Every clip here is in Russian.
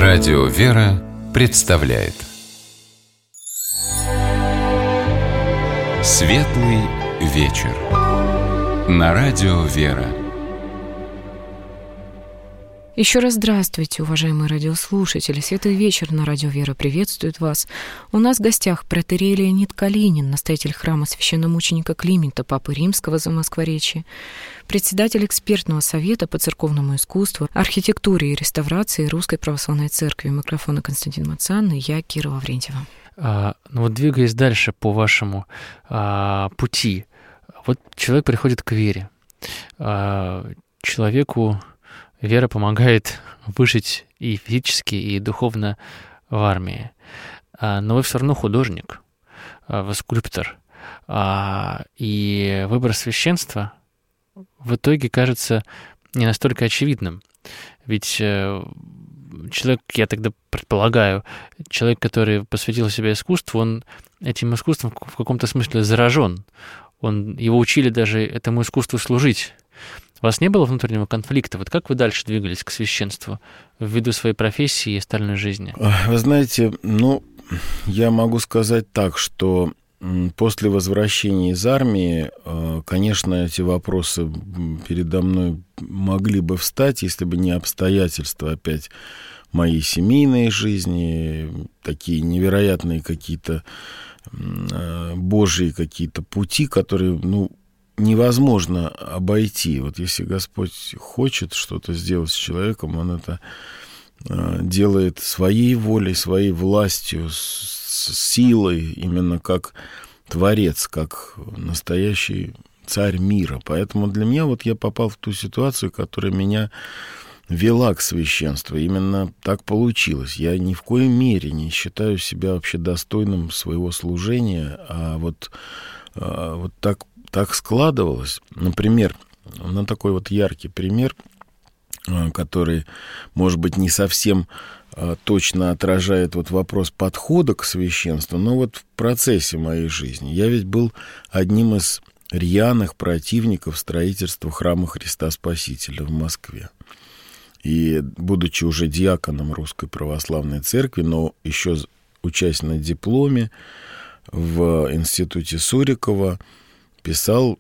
Радио «Вера» представляет Светлый вечер на Радио «Вера». Еще раз здравствуйте, уважаемые радиослушатели. Светлый вечер на Радио «Вера» приветствует вас. У нас в гостях протоиерей Леонид Калинин, настоятель храма священномученика Климента, Папы Римского Замоскворечья, председатель экспертного совета по церковному искусству, архитектуре и реставрации Русской Православной Церкви. Микрофона Константин Мацан и я, Кира Лаврентьева. Двигаясь дальше по вашему пути, вот человек приходит к вере. Человеку вера помогает выжить и физически, и духовно в армии. Но вы все равно художник, вы скульптор. И выбор священства в итоге кажется не настолько очевидным. Ведь человек, я тогда предполагаю, человек, который посвятил себя искусству, он этим искусством в каком-то смысле заражен. Его учили даже этому искусству служить. У вас не было внутреннего конфликта? Вот как вы дальше двигались к священству ввиду своей профессии и остальной жизни? Вы знаете, я могу сказать так, что после возвращения из армии, конечно, эти вопросы передо мной могли бы встать, если бы не обстоятельства опять моей семейной жизни, такие невероятные какие-то Божьи какие-то пути, которые, невозможно обойти. Вот если Господь хочет что-то сделать с человеком, Он это делает своей волей, своей властью, с силой, именно как Творец, как настоящий царь мира. Поэтому для меня я попал в ту ситуацию, которая меня вела к священству. Именно так получилось. Я ни в коей мере не считаю себя вообще достойным своего служения, а вот так складывалось. Например, такой яркий пример, который, может быть, не совсем точно отражает вопрос подхода к священству, но в процессе моей жизни. Я ведь был одним из рьяных противников строительства храма Христа Спасителя в Москве. И, будучи уже диаконом Русской Православной Церкви, но еще учась на дипломе в институте Сурикова, писал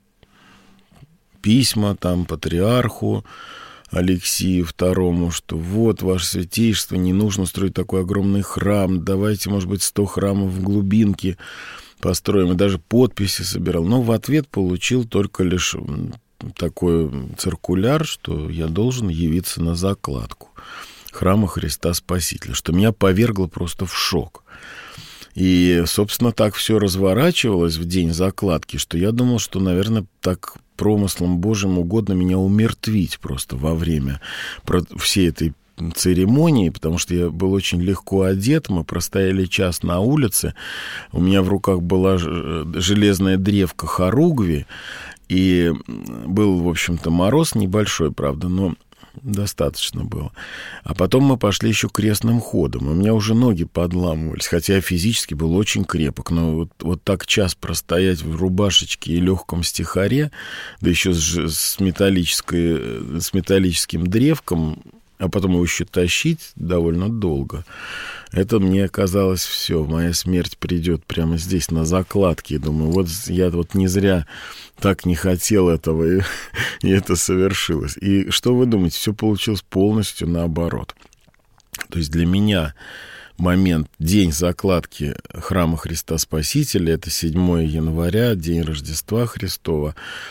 письма патриарху Алексию II, что ваше святейшество, не нужно строить такой огромный храм, давайте, может быть, 100 храмов в глубинке построим, и даже подписи собирал. Но в ответ получил только лишь такой циркуляр, что я должен явиться на закладку храма Христа Спасителя, что меня повергло просто в шок. И, собственно, так все разворачивалось в день закладки, что я думал, что, наверное, так промыслом Божьим угодно меня умертвить просто во время всей этой церемонии, потому что я был очень легко одет, мы простояли час на улице, у меня в руках была железная древка хоругви, и был, в общем-то, мороз небольшой, правда, но достаточно было. А потом мы пошли еще крестным ходом. У меня уже ноги подламывались, хотя я физически был очень крепок. Но так час простоять в рубашечке и легком стихаре, да еще с металлическим древком, а потом его еще тащить довольно долго. Это мне казалось, все, моя смерть придет прямо здесь, на закладке. Думаю, я не зря так не хотел этого, и это совершилось. И что вы думаете, все получилось полностью наоборот. То есть для меня день закладки храма Христа Спасителя, это 7 января, день Рождества Христова,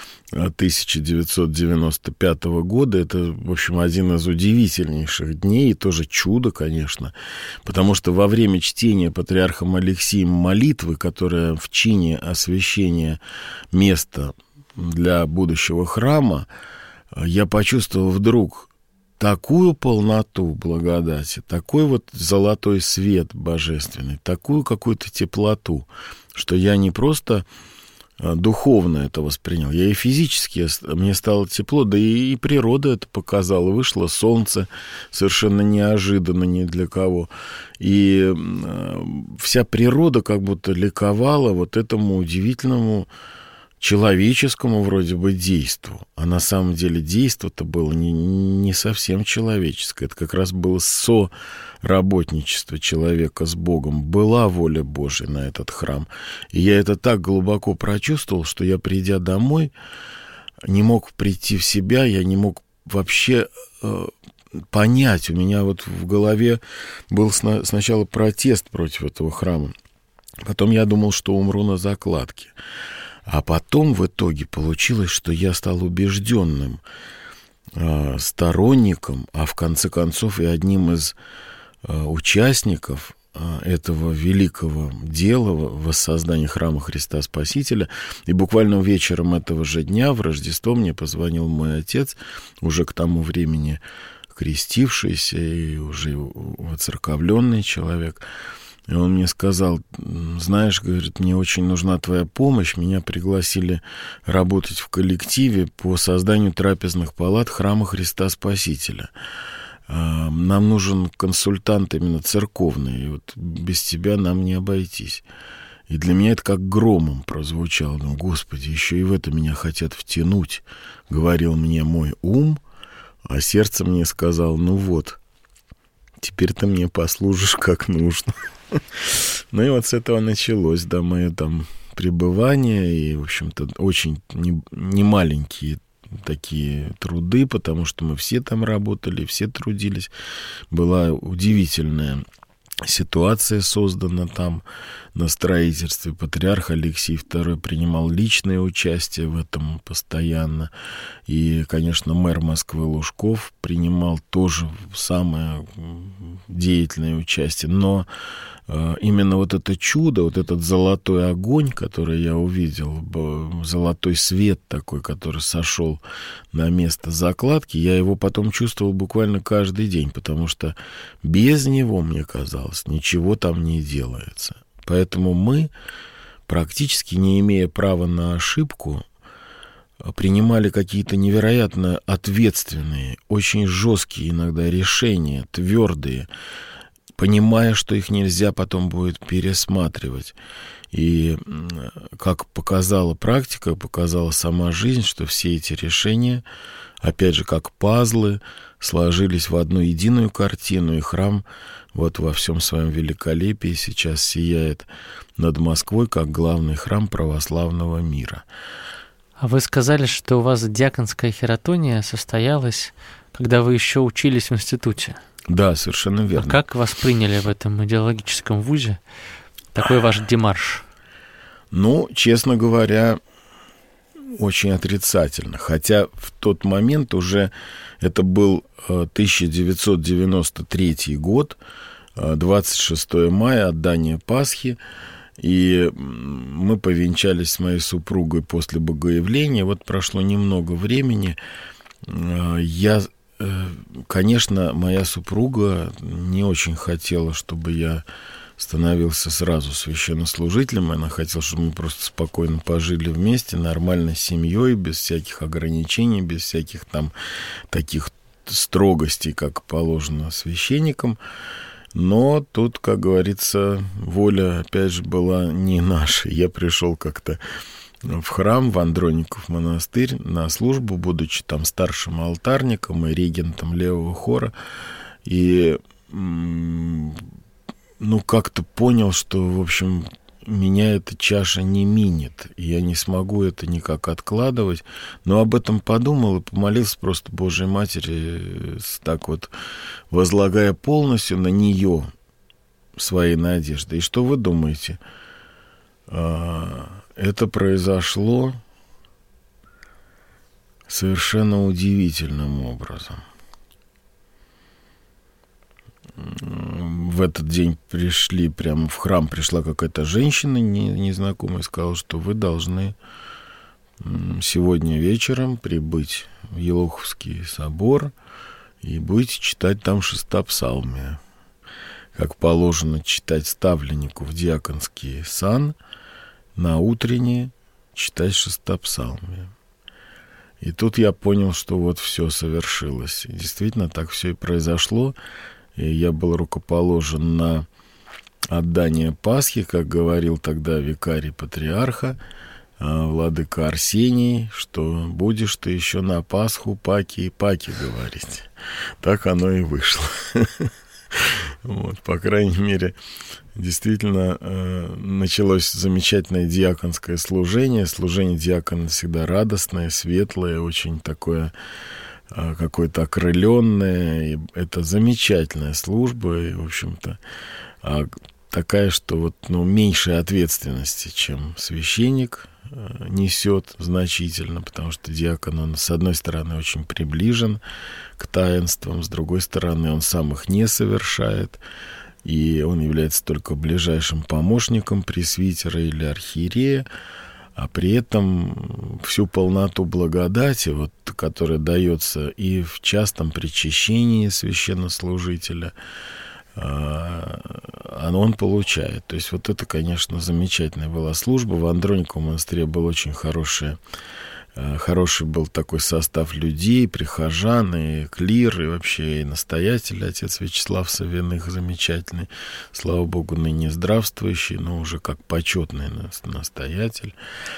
1995 года. Это, в общем, один из удивительнейших дней, и тоже чудо, конечно, потому что во время чтения патриархом Алексием молитвы, которая в чине освящения места для будущего храма, я почувствовал вдруг такую полноту благодати, такой золотой свет божественный, такую какую-то теплоту, что я не просто духовно это воспринял, я и физически, мне стало тепло, да и природа это показала. Вышло солнце совершенно неожиданно ни для кого. И вся природа как будто ликовала этому удивительному человеческому вроде бы действу. А на самом деле действо-то было не совсем человеческое. Это как раз было соработничество человека с Богом. Была воля Божья на этот храм. И я это так глубоко прочувствовал, что я, придя домой, не мог прийти в себя, я не мог вообще понять. У меня вот в голове был сначала протест против этого храма. Потом я думал, что умру на закладке. А потом в итоге получилось, что я стал убежденным сторонником, а в конце концов и одним из участников этого великого дела воссоздания храма Христа Спасителя. И буквально вечером этого же дня, в Рождество, мне позвонил мой отец, уже к тому времени крестившийся и уже воцерковленный человек. И он мне сказал: знаешь, говорит, мне очень нужна твоя помощь. Меня пригласили работать в коллективе по созданию трапезных палат храма Христа Спасителя. Нам нужен консультант именно церковный, и вот без тебя нам не обойтись. И для меня это как громом прозвучало. Ну, Господи, еще и в это меня хотят втянуть, говорил мне мой ум, а сердце мне сказал: ну вот, теперь ты мне послужишь как нужно. Ну и вот с этого началось, да, мое там пребывание, и, в общем-то, очень немаленькие такие труды, потому что мы все там работали, все трудились. Была удивительная ситуация создана там на строительстве. Патриарх Алексий II принимал личное участие в этом постоянно. И, конечно, мэр Москвы Лужков принимал тоже самое деятельное участие. Но именно вот это чудо, вот этот золотой огонь, который я увидел, золотой свет такой, который сошел на место закладки, я его потом чувствовал буквально каждый день, потому что без него, мне казалось, ничего там не делается. Поэтому мы, практически не имея права на ошибку, принимали какие-то невероятно ответственные, очень жесткие иногда решения, твердые, понимая, что их нельзя потом будет пересматривать. И как показала практика, показала сама жизнь, что все эти решения, опять же, как пазлы, сложились в одну единую картину, и храм вот во всем своем великолепии сейчас сияет над Москвой, как главный храм православного мира. А вы сказали, что у вас диаконская хератония состоялась, когда вы еще учились в институте. Да, совершенно верно. А как вас приняли в этом идеологическом вузе? Такой ваш демарш? Ну, честно говоря, очень отрицательно. Хотя в тот момент уже это был 1993 год, 26 мая, отдание Пасхи, и мы повенчались с моей супругой после богоявления. Вот прошло немного времени. Конечно, моя супруга не очень хотела, чтобы я становился сразу священнослужителем. Она хотела, чтобы мы просто спокойно пожили вместе, нормальной семьей, без всяких ограничений, без всяких там таких строгостей, как положено священникам. Но тут, как говорится, воля, опять же, была не наша. Я пришел как-то в храм, в Андроников монастырь на службу, будучи там старшим алтарником и регентом левого хора. И, как-то понял, что, в общем, меня эта чаша не минет, и я не смогу это никак откладывать. Но об этом подумал и помолился просто Божьей Матери, так вот возлагая полностью на нее свои надежды. И что вы думаете? Это произошло совершенно удивительным образом. В этот день прямо в храм пришла какая-то женщина незнакомая и сказала, что вы должны сегодня вечером прибыть в Елоховский собор и будете читать там шестопсалмие. Как положено читать ставленнику в диаконский сан, на утреннее читать шестопсалмие. И тут я понял, что вот все совершилось. И действительно, так все и произошло. И я был рукоположен на отдание Пасхи, как говорил тогда викарий патриарха. владыка Арсений, что будешь ты еще на Пасху паки и паки говорить. Так оно и вышло. Вот, по крайней мере, действительно началось замечательное диаконское служение. Служение диакона всегда радостное, светлое, очень такое какое-то окрыленное. И это замечательная служба, и, в общем-то, такая, что вот, меньшей ответственности, чем священник несет значительно, потому что диакон, он, с одной стороны, очень приближен к таинствам, с другой стороны, он сам их не совершает, и он является только ближайшим помощником пресвитера или архиерея, а при этом всю полноту благодати, вот, которая дается и в частом причащении священнослужителя, он получает. То есть вот это, конечно, замечательная была служба. В Андрониковом монастыре был очень хороший был такой состав людей, прихожан, и клир, и вообще и настоятель, отец Вячеслав Савиных, замечательный, слава Богу, ныне здравствующий, но уже как почетный настоятель.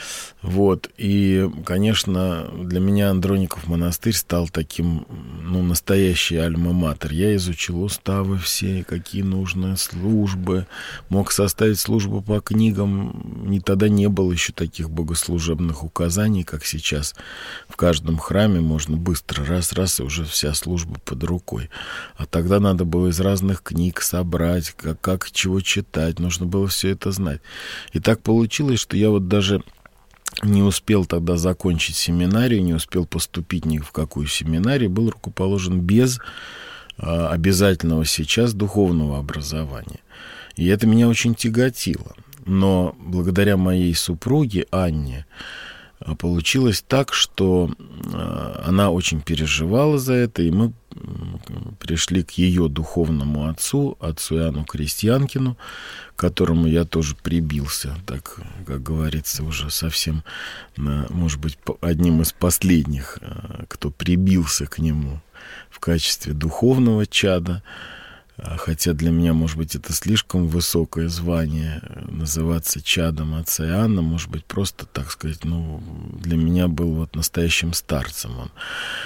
Вот, и, конечно, для меня Андроников монастырь стал таким, настоящий альма-матер. Я изучил уставы все, какие нужны службы, мог составить службу по книгам. Тогда не было еще таких богослужебных указаний, как сейчас. В каждом храме можно быстро раз-раз, и уже вся служба под рукой. А тогда надо было из разных книг собрать, как чего читать, нужно было все это знать. И так получилось, что я вот даже не успел тогда закончить семинарию, не успел поступить ни в какую семинарию, был рукоположен без обязательного сейчас духовного образования. И это меня очень тяготило. Но благодаря моей супруге Анне получилось так, что она очень переживала за это, и мы пришли к ее духовному отцу Иоанну Крестьянкину, к которому я тоже прибился, так, как говорится, уже совсем, может быть, одним из последних, кто прибился к нему в качестве духовного чада. Хотя для меня, может быть, это слишком высокое звание, называться чадом отца Иоанна, может быть, просто, так сказать, для меня был вот настоящим старцем он.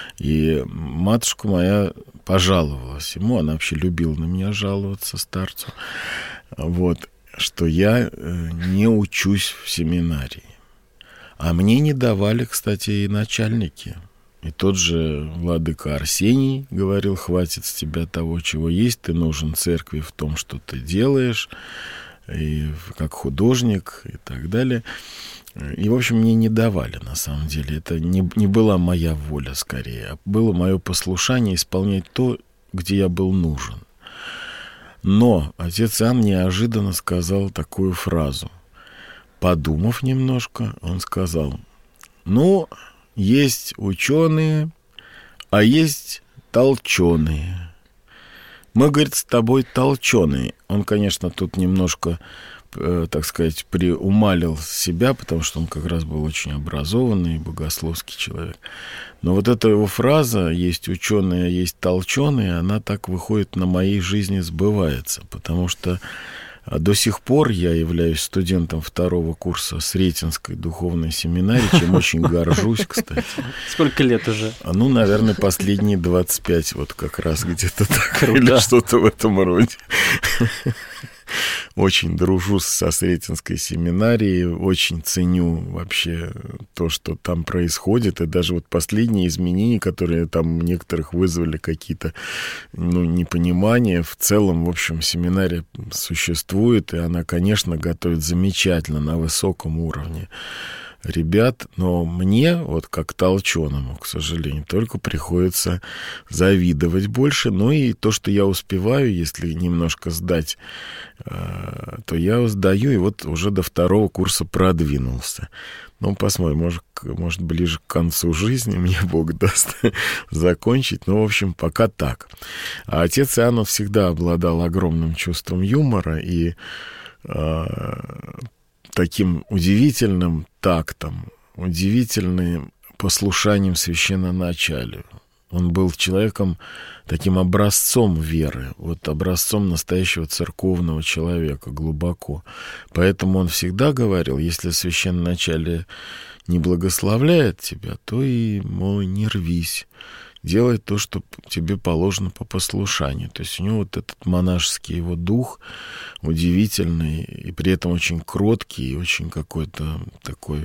И матушка моя пожаловалась ему, она вообще любила на меня жаловаться, старцу, вот, что я не учусь в семинарии. А мне не давали, кстати, и начальники. И тот же владыка Арсений говорил: хватит с тебя того, чего есть, ты нужен церкви в том, что ты делаешь, и как художник, и так далее. И, в общем, мне не давали, на самом деле. Это не была моя воля, скорее, а было мое послушание исполнять то, где я был нужен. Но отец Иоанн неожиданно сказал такую фразу. Подумав немножко, он сказал: есть ученые, а есть толченые. Мы, говорит, с тобой толченые. Он, конечно, тут немножко, так сказать, приумалил себя, потому что он как раз был очень образованный, богословский человек. Но вот эта его фраза «есть ученые, а есть толченые», она так выходит на моей жизни, сбывается, потому что до сих пор я являюсь студентом 2-го курса Сретенской духовной семинарии, чем очень горжусь, кстати. Сколько лет уже? Наверное, последние 25, вот как раз где-то так, или что-то в этом роде. Очень дружу со Сретенской семинарией, очень ценю вообще то, что там происходит, и даже вот последние изменения, которые там некоторых вызвали какие-то, непонимания, в целом, в общем, семинария существует, и она, конечно, готовит замечательно, на высоком уровне ребят, но мне, вот как толченому, к сожалению, только приходится завидовать больше. И то, что я успеваю, если немножко сдать, то я сдаю, и вот уже до 2-го курса продвинулся. Посмотрим, может, ближе к концу жизни мне Бог даст закончить. В общем, пока так. А отец Иоанн всегда обладал огромным чувством юмора и таким удивительным тактом, удивительным послушанием священноначалию. Он был человеком, таким образцом веры, вот образцом настоящего церковного человека, глубоко. Поэтому он всегда говорил, если священноначалие не благословляет тебя, то и, мол, не рвись. Делай то, что тебе положено по послушанию. То есть у него вот этот монашеский его дух удивительный, и при этом очень кроткий, и очень какой-то такой...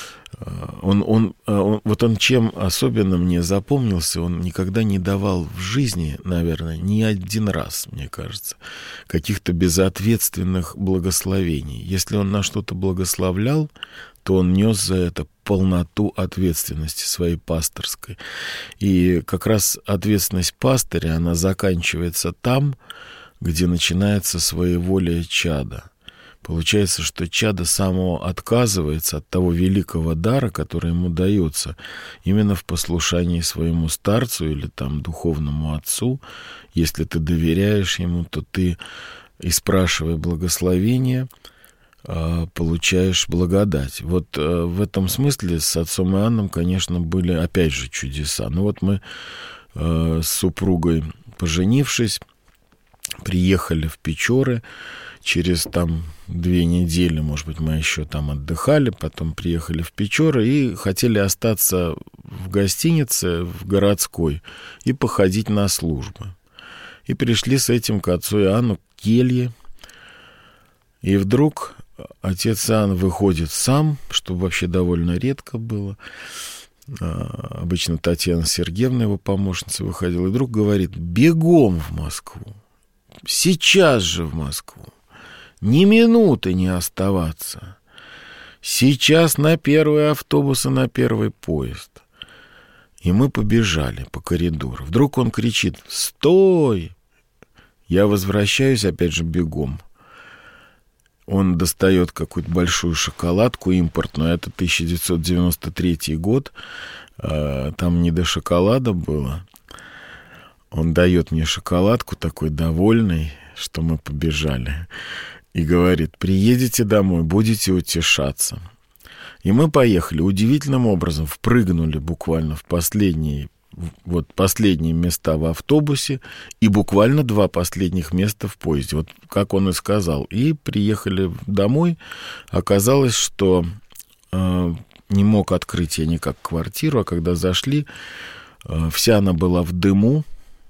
Вот он чем особенно мне запомнился, он никогда не давал в жизни, наверное, ни один раз, мне кажется, каких-то безответственных благословений. Если он на что-то благословлял, то он нес за это полноту ответственности своей пасторской. И как раз ответственность пастыря, она заканчивается там, где начинается своеволие чада. Получается, что чадо само отказывается от того великого дара, который ему дается именно в послушании своему старцу или там духовному отцу. Если ты доверяешь ему, то ты, и спрашивая благословения, получаешь благодать. Вот в этом смысле с отцом Иоанном, конечно, были опять же чудеса. Ну вот мы с супругой, поженившись, приехали в Печоры. Через там 2 недели, может быть, мы еще там отдыхали, потом приехали в Печоры и хотели остаться в гостинице, в городской, и походить на службы. И пришли с этим к отцу Иоанну к келье. И вдруг отец Иоанн выходит сам, что вообще довольно редко было. Обычно Татьяна Сергеевна, его помощница, выходила, и вдруг говорит: бегом в Москву, сейчас же в Москву. Ни минуты не оставаться. Сейчас на первый автобус и на первый поезд. И мы побежали по коридору. Вдруг он кричит: «Стой!» Я возвращаюсь опять же бегом. Он достает какую-то большую шоколадку импортную. Это 1993 год. Там не до шоколада было. Он дает мне шоколадку, такой довольный, что мы побежали. И говорит: приедете домой, будете утешаться. И мы поехали. Удивительным образом впрыгнули буквально в последние места в автобусе и буквально 2 последних места в поезде. Вот как он и сказал. И приехали домой. Оказалось, что не мог открыть я никак квартиру, а когда зашли, вся она была в дыму.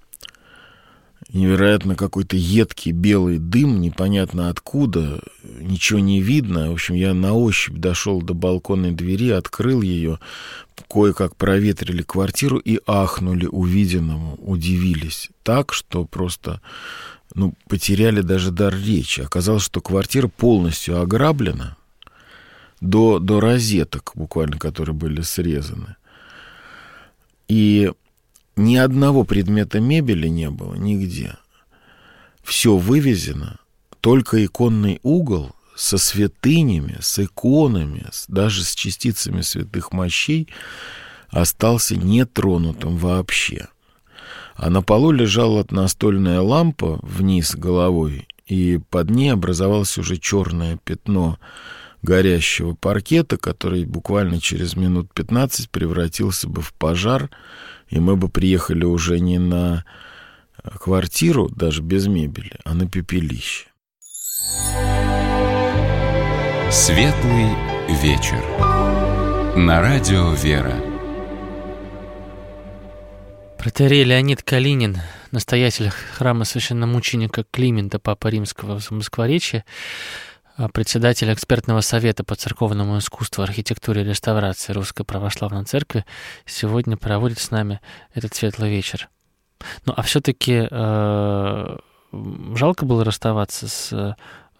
Невероятно какой-то едкий белый дым, непонятно откуда, ничего не видно. В общем, я на ощупь дошел до балконной двери, открыл ее, кое-как проветрили квартиру и ахнули увиденному, удивились так, что просто потеряли даже дар речи. Оказалось, что квартира полностью ограблена до розеток, буквально, которые были срезаны. И ни одного предмета мебели не было нигде. Все вывезено, только иконный угол со святынями, с иконами, даже с частицами святых мощей остался нетронутым вообще. А на полу лежала настольная лампа вниз головой, и под ней образовалось уже черное пятно горящего паркета, который буквально через минут 15 превратился бы в пожар, и мы бы приехали уже не на квартиру, даже без мебели, а на пепелище. Светлый вечер. На радио «Вера». Протоиерей Леонид Калинин, настоятель храма священномученика Климента Папы Римского в Москворечье, председатель экспертного совета по церковному искусству, архитектуре и реставрации Русской Православной Церкви, сегодня проводит с нами этот светлый вечер. Ну, а все-таки жалко было расставаться с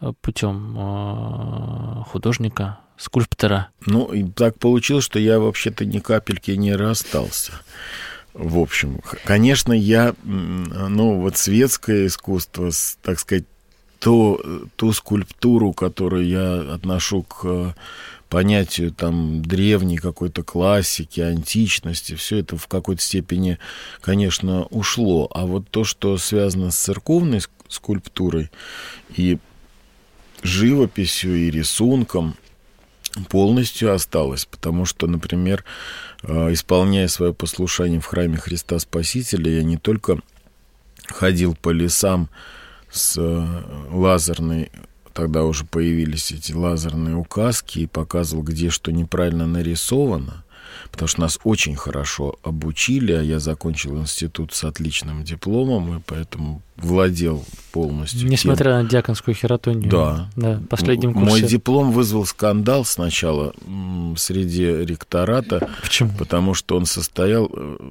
путем художника, скульптора? Ну, и так получилось, что я вообще-то ни капельки не расстался. В общем, конечно, я, светское искусство, так сказать, ту скульптуру, которую я отношу к понятию там древней какой-то классики, античности, все это в какой-то степени, конечно, ушло. А вот то, что связано с церковной скульптурой и живописью, и рисунком, полностью осталось, потому что, например, исполняя свое послушание в храме Христа Спасителя, я не только ходил по лесам с лазерной, тогда уже появились эти лазерные указки, и показывал, где что неправильно нарисовано, потому что нас очень хорошо обучили, а я закончил институт с отличным дипломом, и поэтому владел полностью. Несмотря на диаконскую хератонию. Да. В последнем курсе. Мой диплом вызвал скандал сначала среди ректората. Почему? Потому что он состоял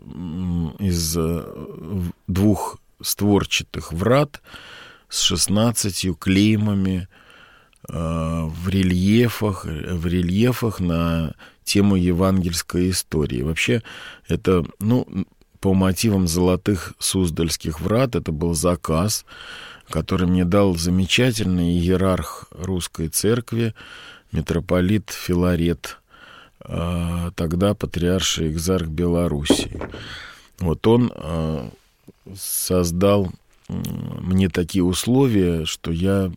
из 2 створчатых врат с 16 клеймами в рельефах на тему евангельской истории. Вообще, это, по мотивам золотых Суздальских врат, это был заказ, который мне дал замечательный иерарх русской церкви, митрополит Филарет, тогда патриарший экзарх Белоруссии. Вот он создал мне такие условия, что я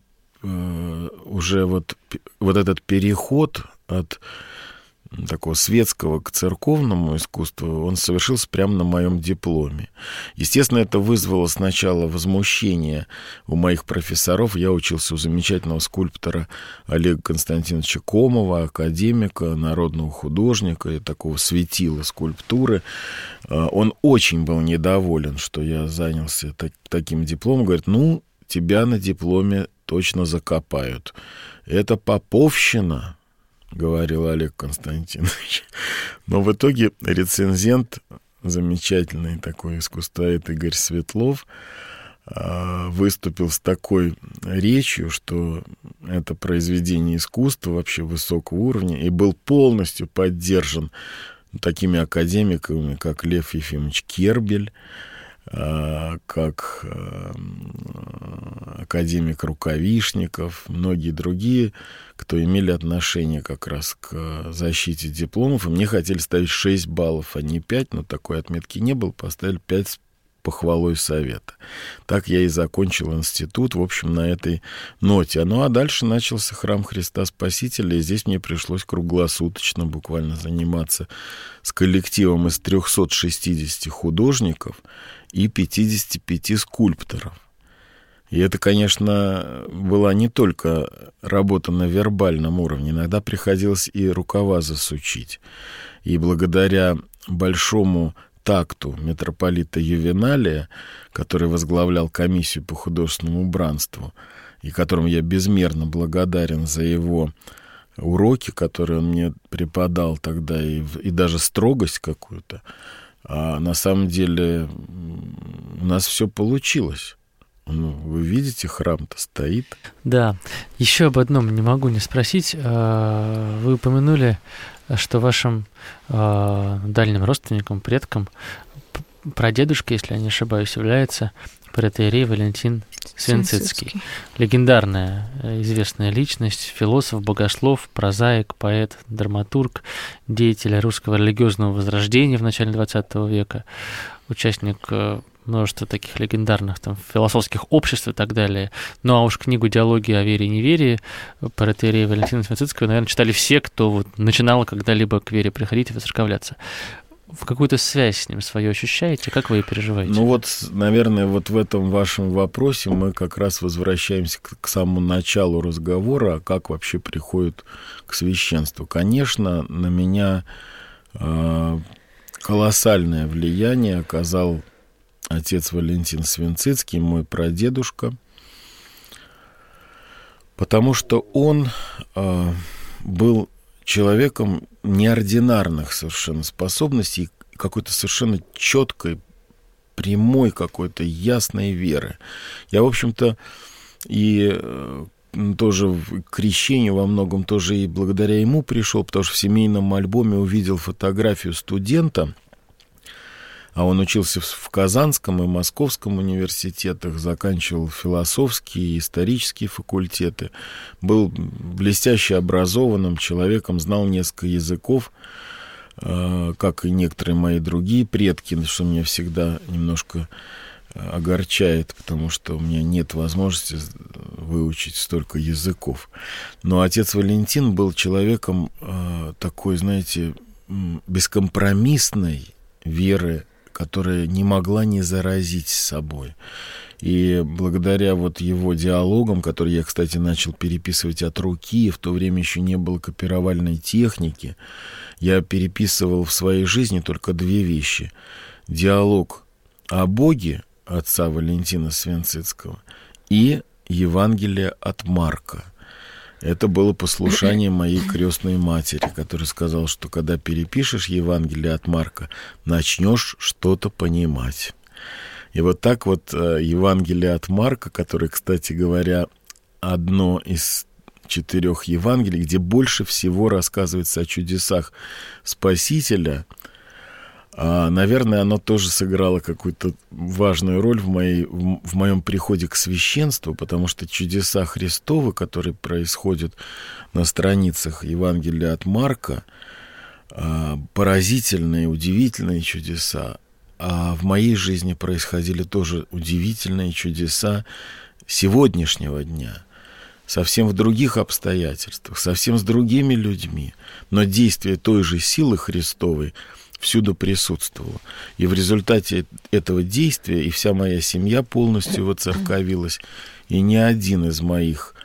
уже вот этот переход от такого светского к церковному искусству, он совершился прямо на моем дипломе. Естественно, это вызвало сначала возмущение у моих профессоров. Я учился у замечательного скульптора Олега Константиновича Комова, академика, народного художника и такого светила скульптуры. Он очень был недоволен, что я занялся таким дипломом. Говорит, тебя на дипломе точно закопают. Это поповщина, говорил Олег Константинович. Но в итоге рецензент, замечательный такой искусствовед Игорь Светлов, выступил с такой речью, что это произведение искусства вообще высокого уровня, и был полностью поддержан такими академиками, как Лев Ефимович Кербель, как академик Рукавишников, многие другие, кто имели отношение как раз к защите дипломов. И мне хотели ставить 6 баллов, а не 5, но такой отметки не было, поставили 5 с похвалой совета. Так я и закончил институт, в общем, на этой ноте. А дальше начался храм Христа Спасителя, и здесь мне пришлось круглосуточно буквально заниматься с коллективом из 360 художников и 55 скульпторов. И это, конечно, была не только работа на вербальном уровне, иногда приходилось и рукава засучить. И благодаря большому такту митрополита Ювеналия, который возглавлял комиссию по художественному убранству, и которому я безмерно благодарен за его уроки, которые он мне преподал тогда, и даже строгость какую-то, а на самом деле у нас все получилось. Вы видите, храм-то стоит. Да. Еще об одном не могу не спросить. Вы упомянули, что вашим дальним родственником, предком, прадедушка, если я не ошибаюсь, является протоиерей Валентин Свинцицкий. Легендарная, известная личность, философ, богослов, прозаик, поэт, драматург, деятель русского религиозного возрождения в начале XX века, участник множество таких легендарных философских обществ и так далее. Ну, а уж книгу «Диалоги о вере и неверии» протоиерея Валентина Свинцицкого, наверное, читали все, кто начинал когда-либо к вере приходить и воцерковляться. В какую-то связь с ним свою ощущаете? Как вы ее переживаете? Наверное, в этом вашем вопросе мы как раз возвращаемся к самому началу разговора, как вообще приходит к священству. Конечно, на меня колоссальное влияние оказал отец Валентин Свинцицкий, мой прадедушка, потому что он был человеком неординарных совершенно способностей, какой-то совершенно четкой, прямой какой-то ясной веры. Я, в общем-то, и тоже к крещению во многом тоже и благодаря ему пришел, потому что в семейном альбоме увидел фотографию студента, а он учился в Казанском и Московском университетах, заканчивал философские и исторические факультеты, был блестяще образованным человеком, знал несколько языков, как и некоторые мои другие предки, что меня всегда немножко огорчает, потому что у меня нет возможности выучить столько языков. Но отец Валентин был человеком такой, знаете, бескомпромиссной веры, которая не могла не заразить собой. И благодаря вот его диалогам, которые я, кстати, начал переписывать от руки, в то время еще не было копировальной техники, я переписывал в своей жизни только две вещи. Диалог о Боге отца Валентина Свенцицкого и Евангелие от Марка. Это было послушание моей крестной матери, которая сказала, что когда перепишешь Евангелие от Марка, начнешь что-то понимать. И вот так вот Евангелие от Марка, которое, кстати говоря, одно из 4 Евангелий, где больше всего рассказывается о чудесах Спасителя, наверное, оно тоже сыграло какую-то важную роль в моем приходе к священству, потому что чудеса Христовы, которые происходят на страницах Евангелия от Марка, поразительные, удивительные чудеса. А в моей жизни происходили тоже удивительные чудеса сегодняшнего дня, совсем в других обстоятельствах, совсем с другими людьми. Но действие той же силы Христовой всюду присутствовало. И в результате этого действия и вся моя семья полностью воцерковилась. И ни один из моих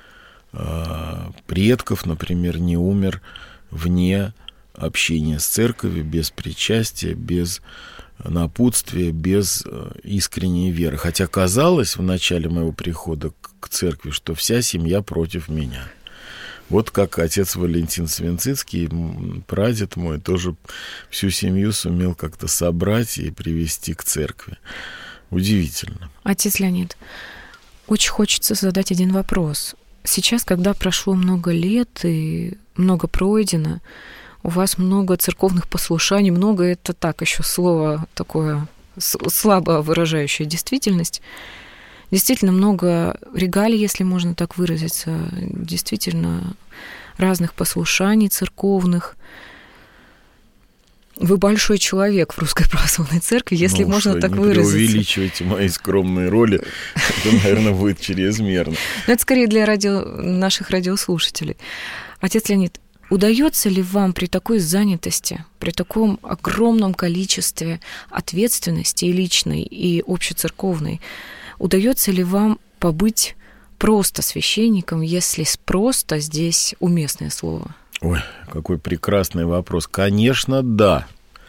предков, например, не умер вне общения с церковью, без причастия, без напутствия, без искренней веры. Хотя казалось в начале моего прихода к церкви, что вся семья против меня. Вот как отец Валентин Свенцицкий, прадед мой, тоже всю семью сумел как-то собрать и привести к церкви. Удивительно. Отец Леонид, очень хочется задать один вопрос. Сейчас, когда прошло много лет и много пройдено, у вас много церковных послушаний, много — это так еще слово такое слабо выражающее действительность. Действительно много регалий, если можно так выразиться, действительно разных послушаний церковных. Вы большой человек в Русской Православной Церкви, если можно так выразиться. Не преувеличивайте мои скромные роли, это, наверное, будет чрезмерно. Но это скорее для наших радиослушателей. Отец Леонид, удается ли вам при такой занятости, при таком огромном количестве ответственности и личной, и общецерковной, удается ли вам побыть просто священником, если «просто» здесь уместное слово? Ой, какой прекрасный вопрос. Конечно, да.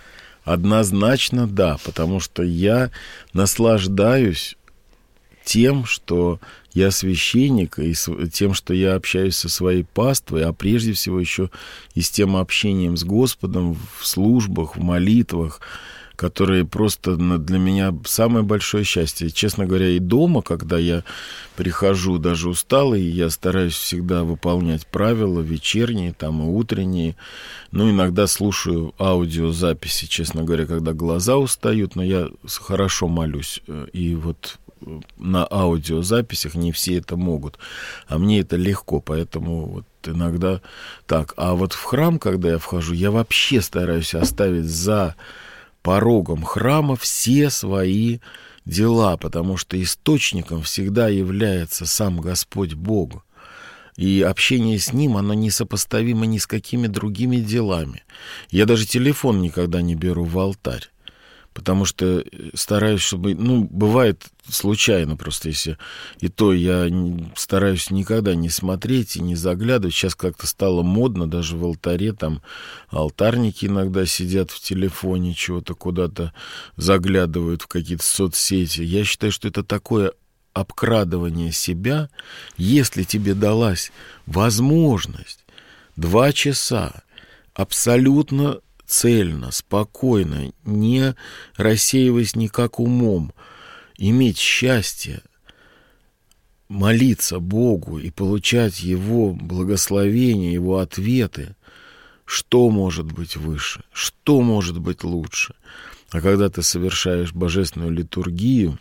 Однозначно да, потому что я наслаждаюсь тем, что я священник, и тем, что я общаюсь со своей паствой, а прежде всего еще и с тем общением с Господом в службах, в молитвах, которые просто для меня самое большое счастье. Честно говоря, и дома, когда я прихожу даже усталый, я стараюсь всегда выполнять правила вечерние, там и утренние. Ну, иногда слушаю аудиозаписи, честно говоря, когда глаза устают, но я хорошо молюсь. И вот на аудиозаписях не все это могут, а мне это легко, поэтому вот иногда так. А вот в храм, когда я вхожу, я вообще стараюсь оставить за порогом храма все свои дела, потому что источником всегда является сам Господь Бог. И общение с Ним, оно несопоставимо ни с какими другими делами. Я даже телефон никогда не беру в алтарь, потому что стараюсь, чтобы... Ну, бывает случайно просто, если... И то я стараюсь никогда не смотреть и не заглядывать. Сейчас как-то стало модно, даже в алтаре, там алтарники иногда сидят в телефоне, чего-то куда-то заглядывают в какие-то соцсети. Я считаю, что это такое обкрадывание себя, если тебе далась возможность 2 часа абсолютно цельно, спокойно, не рассеиваясь никак умом, иметь счастье, молиться Богу и получать Его благословения, Его ответы, что может быть выше, что может быть лучше? А когда ты совершаешь божественную литургию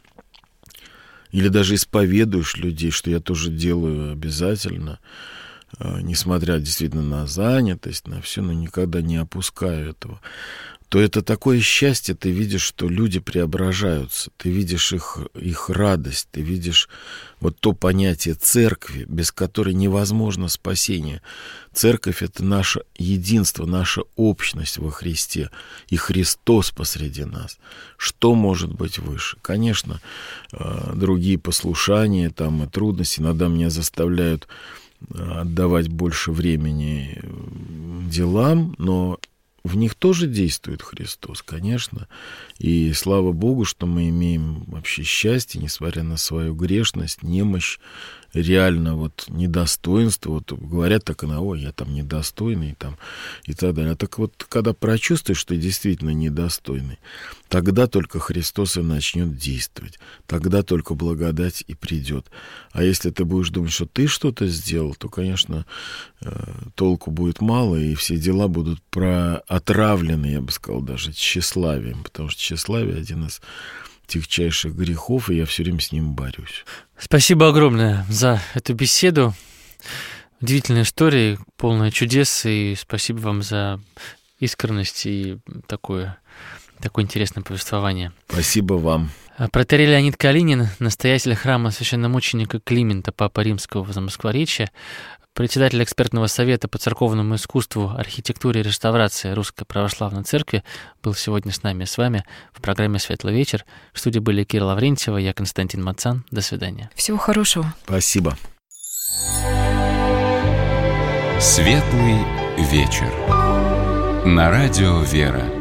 или даже исповедуешь людей, что я тоже делаю обязательно, несмотря действительно на занятость, на все, но никогда не опускаю этого, то это такое счастье, ты видишь, что люди преображаются, ты видишь их радость, ты видишь вот то понятие церкви, без которой невозможно спасение. Церковь — это наше единство, наша общность во Христе, и Христос посреди нас. Что может быть выше? Конечно, другие послушания там, и трудности иногда меня заставляют отдавать больше времени делам, но в них тоже действует Христос, конечно. И слава Богу, что мы имеем вообще счастье, несмотря на свою грешность, немощь, реально вот недостоинство. Вот говорят так, ой, я там недостойный, там, и так далее. А так вот, когда прочувствуешь, что ты действительно недостойный, тогда только Христос и начнет действовать. Тогда только благодать и придет. А если ты будешь думать, что ты что-то сделал, то, конечно, толку будет мало, и все дела будут отравлены, я бы сказал, даже тщеславием, потому что тщеславие — один из тягчайших грехов, и я все время с ним борюсь. Спасибо огромное за эту беседу. Удивительная история, полная чудес, и спасибо вам за искренность и такое интересное повествование. Спасибо вам. Протоиерей Леонид Калинин, настоятель храма священномученика Климента Папы Римского в Замоскворечье, председатель экспертного совета по церковному искусству, архитектуре и реставрации Русской Православной Церкви, был сегодня с нами, с вами в программе «Светлый вечер». В студии были Кира Лаврентьева, я Константин Мацан. До свидания. Всего хорошего. Спасибо. «Светлый вечер» на радио «Вера».